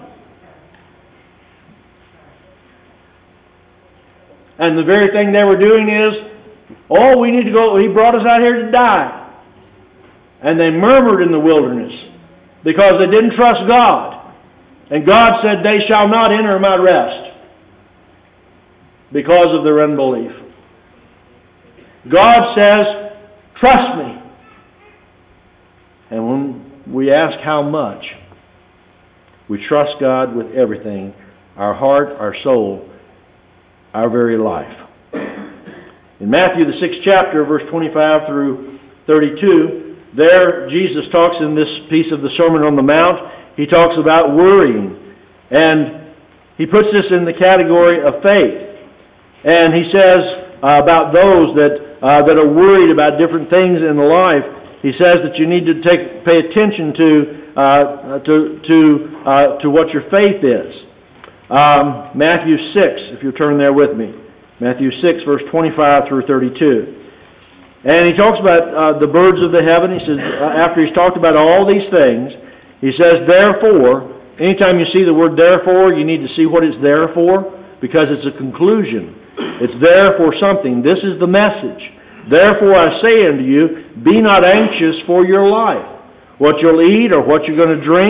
And the very thing they were doing is, oh, we need to go, He brought us out here to die. And they murmured in the wilderness because they didn't trust God. And God said, they shall not enter my rest because of their unbelief. God says, trust me. And when we ask how much, we trust God with everything, our heart, our soul, our very life. In Matthew, the sixth chapter, verse twenty-five through thirty-two, there Jesus talks in this piece of the Sermon on the Mount. He talks about worrying, and he puts this in the category of faith. And he says uh, about those that uh, that are worried about different things in life, he says that you need to take pay attention to uh, to to uh, to what your faith is. Um, Matthew six, if you turn there with me, Matthew six, verse twenty-five through thirty-two. And he talks about uh, the birds of the heaven. He says uh, after he's talked about all these things. He says, therefore, anytime you see the word therefore, you need to see what it's there for, because it's a conclusion. It's there for something. This is the message. Therefore I say unto you, be not anxious for your life, what you'll eat or what you're going to drink,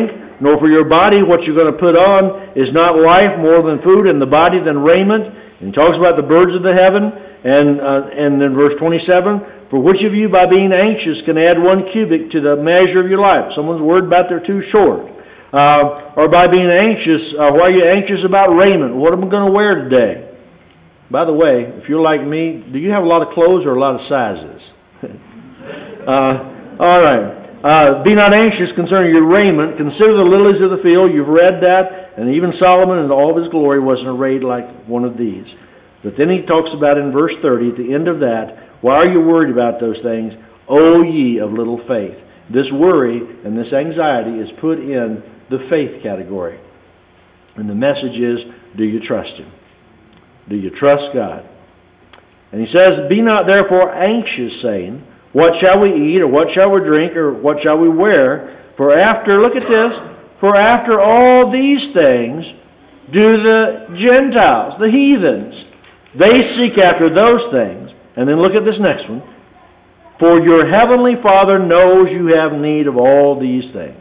nor for your body what you're going to put on. Is not life more than food, and the body than raiment? And he talks about the birds of the heaven, and uh, and then verse twenty-seven, for which of you by being anxious can add one cubit to the measure of your life? Someone's worried about they're too short. Uh, or by being anxious, uh, why are you anxious about raiment? What am I going to wear today? By the way, if you're like me, do you have a lot of clothes or a lot of sizes? uh, all right. Uh, be not anxious concerning your raiment. Consider the lilies of the field. You've read that. And even Solomon in all of his glory wasn't arrayed like one of these. But then he talks about in verse thirty, at the end of that, why are you worried about those things? O ye of little faith. This worry and this anxiety is put in the faith category. And the message is, do you trust Him? Do you trust God? And he says, be not therefore anxious, saying, what shall we eat, or what shall we drink, or what shall we wear? For after, look at this, for after all these things do the Gentiles, the heathens, they seek after those things. And then look at this next one. For your heavenly Father knows you have need of all these things.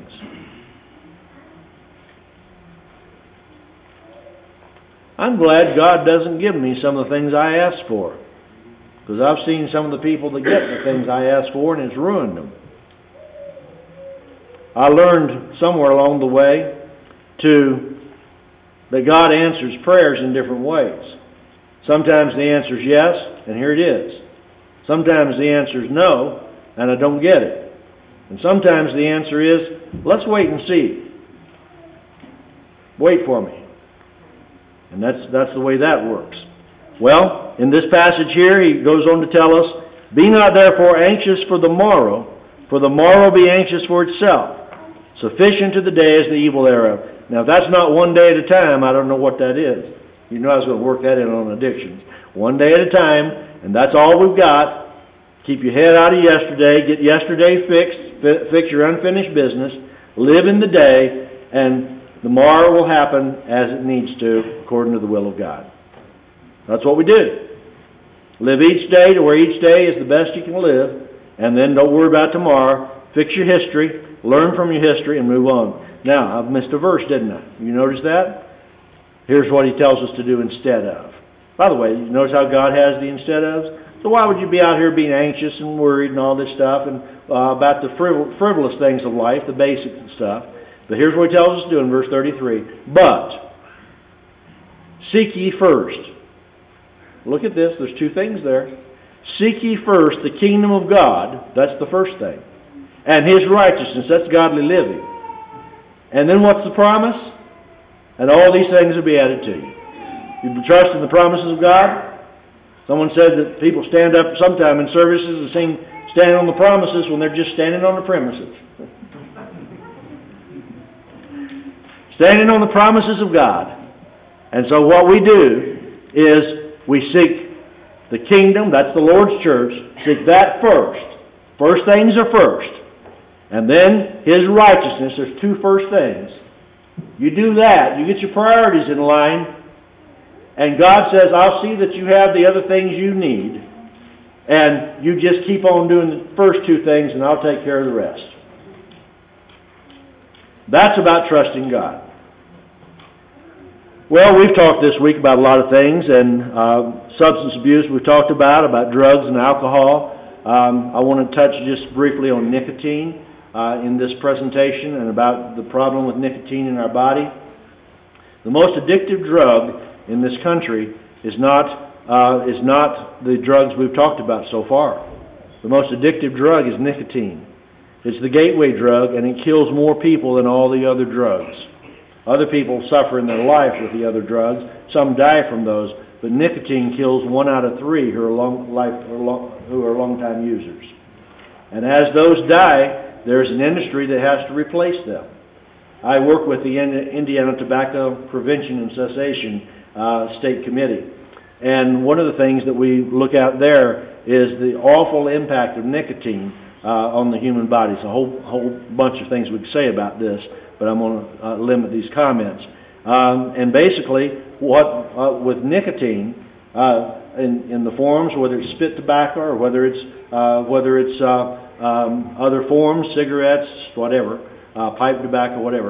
I'm glad God doesn't give me some of the things I ask for. Because I've seen some of the people that get the things I ask for, and it's ruined them. I learned somewhere along the way to that God answers prayers in different ways. Sometimes the answer is yes, and here it is. Sometimes the answer is no, and I don't get it. And sometimes the answer is, let's wait and see. Wait for me. And that's that's the way that works. Well, in this passage here, he goes on to tell us, be not therefore anxious for the morrow, for the morrow be anxious for itself. Sufficient to the day is the evil thereof. Now, if that's not one day at a time, I don't know what that is. You know I was going to work that in on addictions. One day at a time, and that's all we've got. Keep your head out of yesterday. Get yesterday fixed. Fix your unfinished business. Live in the day, and the morrow will happen as it needs to, according to the will of God. That's what we do. Live each day to where each day is the best you can live, and then don't worry about tomorrow. Fix your history, learn from your history, and move on. Now, I've missed a verse, didn't I? You notice that? Here's what he tells us to do instead of. By the way, you notice how God has the instead ofs? So why would you be out here being anxious and worried and all this stuff and uh, about the frivol- frivolous things of life, the basics and stuff? But here's what he tells us to do in verse thirty-three. But seek ye first. Look at this. There's two things there. Seek ye first the kingdom of God. That's the first thing. And His righteousness. That's godly living. And then what's the promise? And all these things will be added to you. You trust in the promises of God? Someone said that people stand up sometime in services and sing standing on the promises when they're just standing on the premises. Standing on the promises of God. And so what we do is we seek the kingdom, that's the Lord's church, seek that first. First things are first. And then His righteousness, there's two first things. You do that, you get your priorities in line, and God says, I'll see that you have the other things you need, and you just keep on doing the first two things, and I'll take care of the rest. That's about trusting God. Well, we've talked this week about a lot of things, and uh, substance abuse we've talked about, about drugs and alcohol. Um, I want to touch just briefly on nicotine uh, in this presentation and about the problem with nicotine in our body. The most addictive drug in this country is not uh, is not the drugs we've talked about so far. The most addictive drug is nicotine. It's the gateway drug, and it kills more people than all the other drugs. Other people suffer in their life with the other drugs. Some die from those, but nicotine kills one out of three who are long life who are long-time users. And as those die, there's an industry that has to replace them. I work with the Indiana Tobacco Prevention and Cessation uh, State Committee, and one of the things that we look at there is the awful impact of nicotine uh, on the human body. It's a whole whole bunch of things we could say about this, but I'm going to uh, limit these comments. Um, and basically, what uh, with nicotine uh, in, in the forms, whether it's spit tobacco or whether it's uh, whether it's uh, um, other forms, cigarettes, whatever, uh, pipe tobacco, whatever,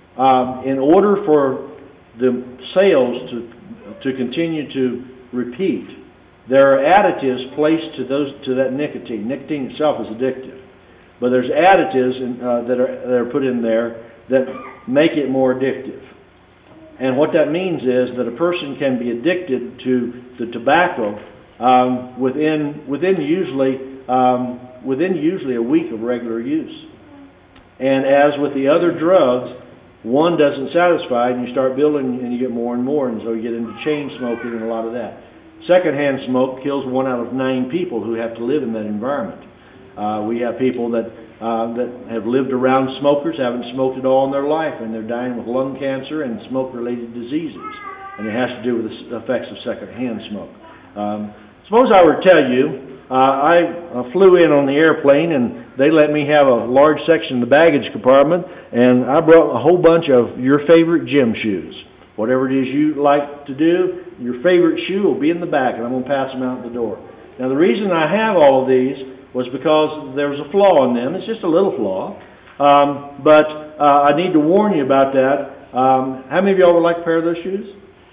um, in order for the sales to to continue to repeat, there are additives placed to those to that nicotine. Nicotine itself is addictive, but there's additives in, uh, that are that are put in there that make it more addictive. And what that means is that a person can be addicted to the tobacco um, within within usually um, within usually a week of regular use. And as with the other drugs, one doesn't satisfy, and you start building, and you get more and more, and so you get into chain smoking and a lot of that. Secondhand smoke kills one out of nine people who have to live in that environment. Uh, we have people that uh, that have lived around smokers, haven't smoked at all in their life, and they're dying with lung cancer and smoke-related diseases, and it has to do with the effects of secondhand smoke. Um, suppose I were to tell you, uh, I uh, flew in on the airplane, and they let me have a large section in the baggage compartment, and I brought a whole bunch of your favorite gym shoes. Whatever it is you like to do, your favorite shoe will be in the back, and I'm going to pass them out the door. Now, the reason I have all of these was because there was a flaw in them. It's just a little flaw, um, but uh, I need to warn you about that. Um, how many of y'all would like a pair of those shoes?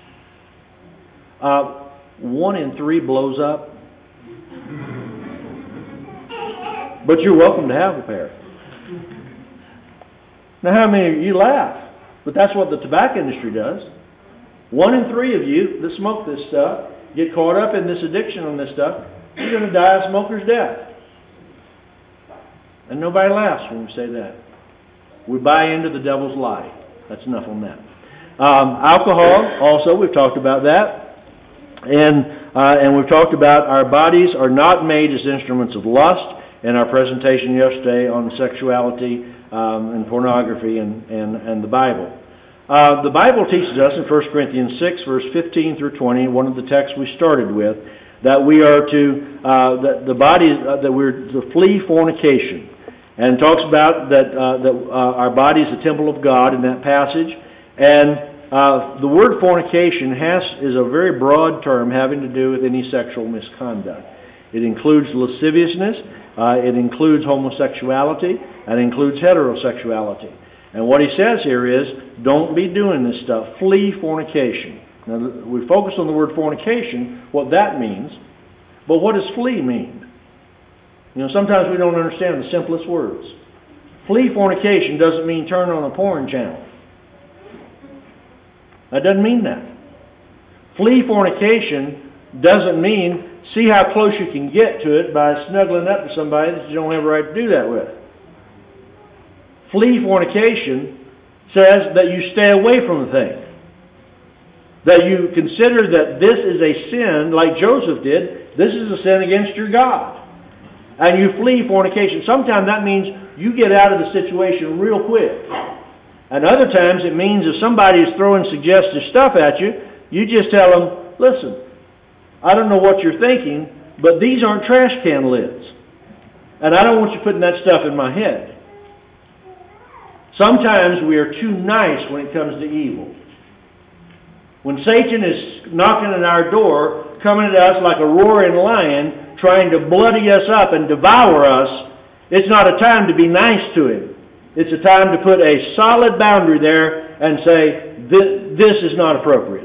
Uh, one in three blows up. But you're welcome to have a pair. Now, how many of you laugh? But that's what the tobacco industry does. One in three of you that smoke this stuff, get caught up in this addiction on this stuff, you're going to die a smoker's death. And nobody laughs when we say that. We buy into the devil's lie. That's enough on that. Um, alcohol, also, we've talked about that. And, uh, and we've talked about our bodies are not made as instruments of lust, in our presentation yesterday on sexuality um, and pornography and, and, and the Bible. Uh, the Bible teaches us in First Corinthians six, verse fifteen through twenty, one of the texts we started with, that we are to, uh, that the body, uh, that we're to flee fornication. And talks about that, uh, that uh, our body is a temple of God in that passage. And uh, the word fornication has is a very broad term having to do with any sexual misconduct. It includes lasciviousness. Uh, it includes homosexuality, and it includes heterosexuality. And what he says here is, don't be doing this stuff. Flee fornication. Now, we focus on the word fornication, what that means, but what does flee mean? You know, sometimes we don't understand the simplest words. Flee fornication doesn't mean turn on a porn channel. That doesn't mean that. Flee fornication doesn't mean see how close you can get to it by snuggling up to somebody that you don't have a right to do that with. Flee fornication says that you stay away from the thing. That you consider that this is a sin, like Joseph did. This is a sin against your God. And you flee fornication. Sometimes that means you get out of the situation real quick. And other times it means if somebody is throwing suggestive stuff at you, you just tell them, listen, I don't know what you're thinking, but these aren't trash can lids. And I don't want you putting that stuff in my head. Sometimes we are too nice when it comes to evil. When Satan is knocking at our door, coming at us like a roaring lion, trying to bloody us up and devour us, it's not a time to be nice to him. It's a time to put a solid boundary there and say, this is not appropriate.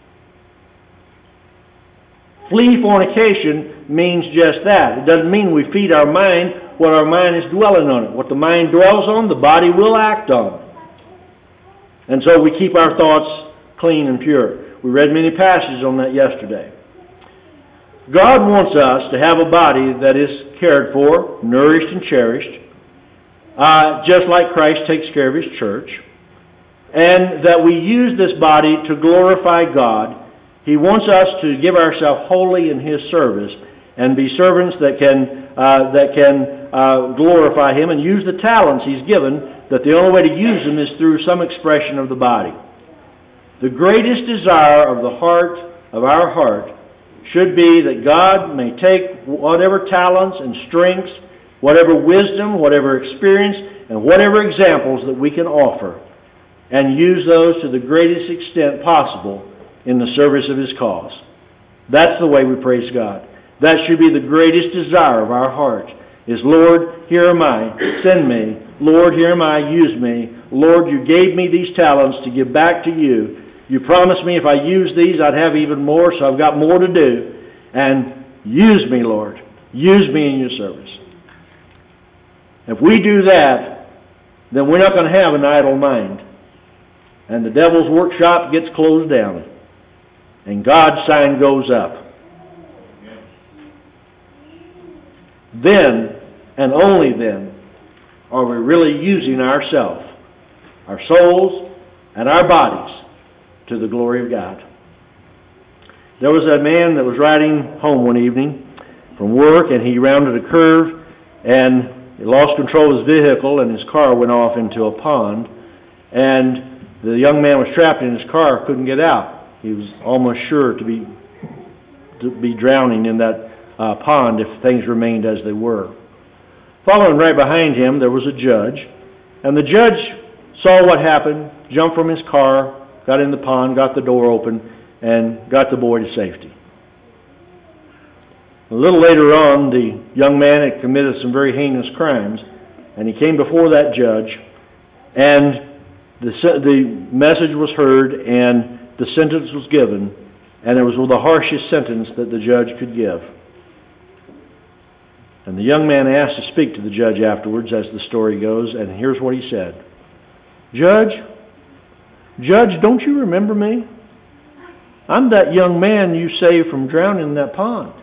Flee fornication means just that. It doesn't mean we feed our mind what our mind is dwelling on it. What the mind dwells on, the body will act on. And so we keep our thoughts clean and pure. We read many passages on that yesterday. God wants us to have a body that is cared for, nourished and cherished, uh, just like Christ takes care of His church, and that we use this body to glorify God. He wants us to give ourselves wholly in His service and be servants that can uh, that can uh, glorify Him and use the talents He's given, that the only way to use them is through some expression of the body. The greatest desire of the heart, of our heart, should be that God may take whatever talents and strengths, whatever wisdom, whatever experience, and whatever examples that we can offer, and use those to the greatest extent possible in the service of His cause. That's the way we praise God. That should be the greatest desire of our heart, is, Lord, here am I, send me. Lord, here am I, use me. Lord, you gave me these talents to give back to you. You promised me if I used these, I'd have even more, so I've got more to do. And use me, Lord. Use me in your service. If we do that, then we're not going to have an idle mind. And the devil's workshop gets closed down. And God's sign goes up. Then, and only then, are we really using ourselves, our souls, and our bodies to the glory of God. There was a man that was riding home one evening from work, and he rounded a curve, and he lost control of his vehicle, and his car went off into a pond. And the young man was trapped in his car, couldn't get out. He was almost sure to be to be drowning in that uh, pond if things remained as they were. Following right behind him, there was a judge, and the judge saw what happened, jumped from his car, got in the pond, got the door open, and got the boy to safety. A little later on, the young man had committed some very heinous crimes, and he came before that judge, and the the message was heard, and the sentence was given, and it was the harshest sentence that the judge could give. And the young man asked to speak to the judge afterwards, as the story goes, and here's what he said. Judge, Judge, don't you remember me? I'm that young man you saved from drowning in that pond.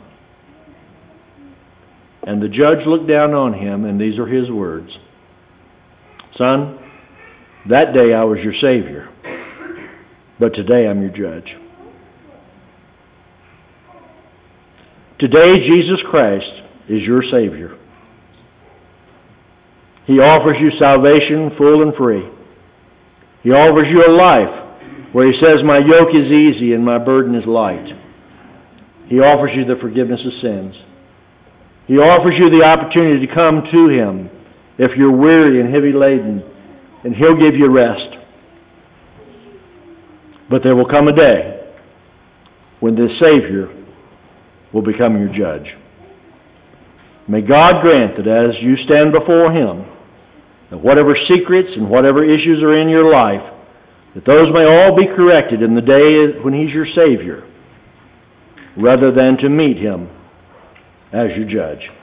And the judge looked down on him, and these are his words. Son, that day I was your Savior, but today I'm your judge. Today Jesus Christ is your Savior. He offers you salvation full and free. He offers you a life where He says, my yoke is easy and my burden is light. He offers you the forgiveness of sins. He offers you the opportunity to come to Him if you're weary and heavy laden, and He'll give you rest. But there will come a day when this Savior will become your judge. May God grant that as you stand before Him, that whatever secrets and whatever issues are in your life, that those may all be corrected in the day when He's your Savior, rather than to meet Him as your judge.